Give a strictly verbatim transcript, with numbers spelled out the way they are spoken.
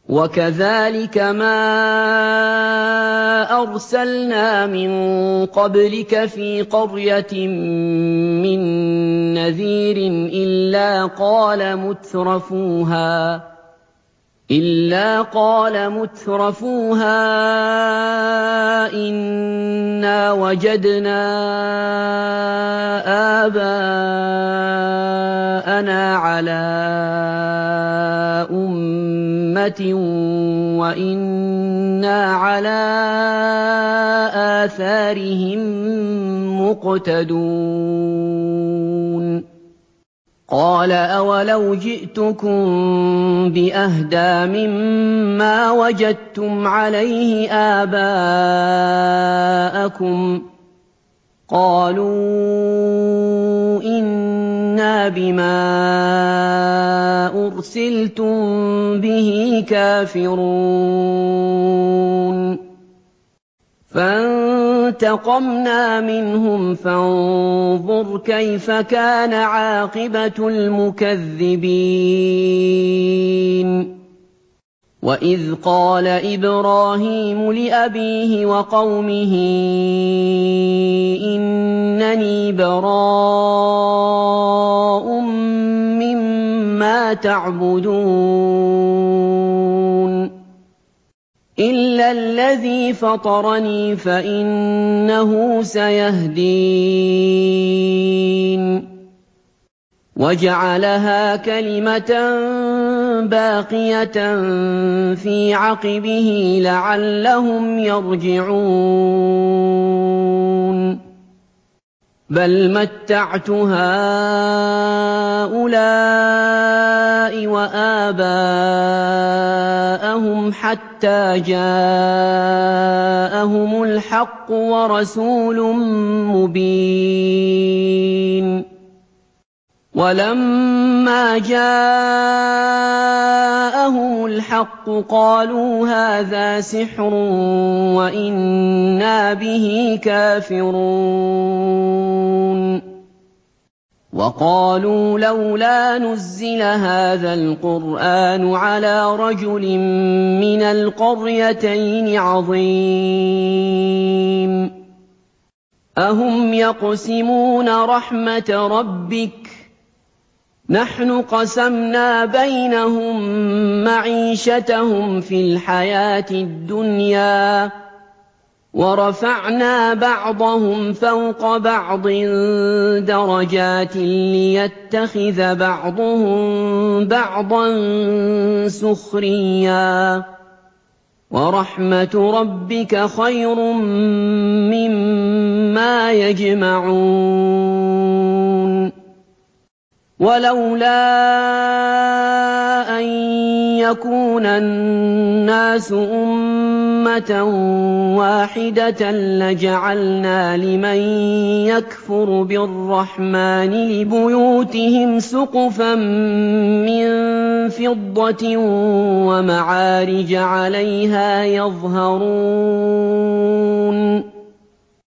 وَكَذَٰلِكَ مَا أَرْسَلْنَا مِن قَبْلِكَ فِي قَرْيَةٍ مِّن نَّذِيرٍ إِلَّا قَالَ مُتْرَفُوهَا إِنَّا وَجَدْنَا آبَاءَنَا عَلَىٰ أُمَّةٍ وَإِنَّا عَلَىٰ آثَارِهِم مُّقْتَدُونَ قَالَ أَوَلَوْ جِئْتُكُم بِأَهْدَىٰ مِمَّا وَجَدتُّمْ عَلَيْهِ آبَاءَكُمْ ۖ قَالُوا إِنَّا بِمَا أُرْسِلْتُم بِهِ كَافِرُونَ فَانتَقَمْنَا مِنْهُمْ فَانظُرْ كَيْفَ كَانَ عَاقِبَةُ الْمُكَذِّبِينَ وَإِذْ قَالَ إِبْرَاهِيمُ لِأَبِيهِ وَقَوْمِهِ إِنَّنِي بَرَاءٌ مِّمَّا تَعْبُدُونَ إِلَّا الَّذِي فَطَرَنِي فَإِنَّهُ سَيَهْدِينِ وَجَعَلَهَا كَلِمَةً بَاقِيَةً فِي عَقِبِهِ لَعَلَّهُمْ يَرْجِعُونَ بَلْ مَتَّعْتُ هَٰؤُلَاءِ وَآبَاءَهُمْ حَتَّىٰ جَاءَهُمُ الْحَقُّ وَرَسُولٌ مُّبِينٌ وَلَمَّا جَاءَهُمُ الْحَقُّ قَالُوا هَٰذَا سِحْرٌ وَإِنَّا بِهِ كَافِرُونَ وَقَالُوا لَوْلَا نُزِّلَ هَٰذَا الْقُرْآنُ عَلَىٰ رَجُلٍ مِّنَ الْقَرْيَتَيْنِ عَظِيمٍ أَهُمْ يَقْسِمُونَ رَحْمَتَ رَبِّكَ ۚ نَحْنُ قَسَمْنَا بَيْنَهُم مَّعِيشَتَهُمْ فِي الْحَيَاةِ الدُّنْيَا وَرَفَعْنَا بَعْضَهُمْ فَوْقَ بَعْضٍ دَرَجَاتٍ لِّيَتَّخِذَ بَعْضُهُم بَعْضًا سُخْرِيًّا ۗ وَرَحْمَةُ رَبِّكَ خَيْرٌ مِّمَّا يَجْمَعُونَ وَلَوْلَا أَن يَكُونَ النَّاسُ أُمَّةً وَاحِدَةً لَّجَعَلْنَا لِمَن يَكْفُرُ بِالرَّحْمَٰنِ لِبُيُوتِهِمْ سُقُفًا مِّن فِضَّةٍ وَمَعَارِجَ عَلَيْهَا يَظْهَرُونَ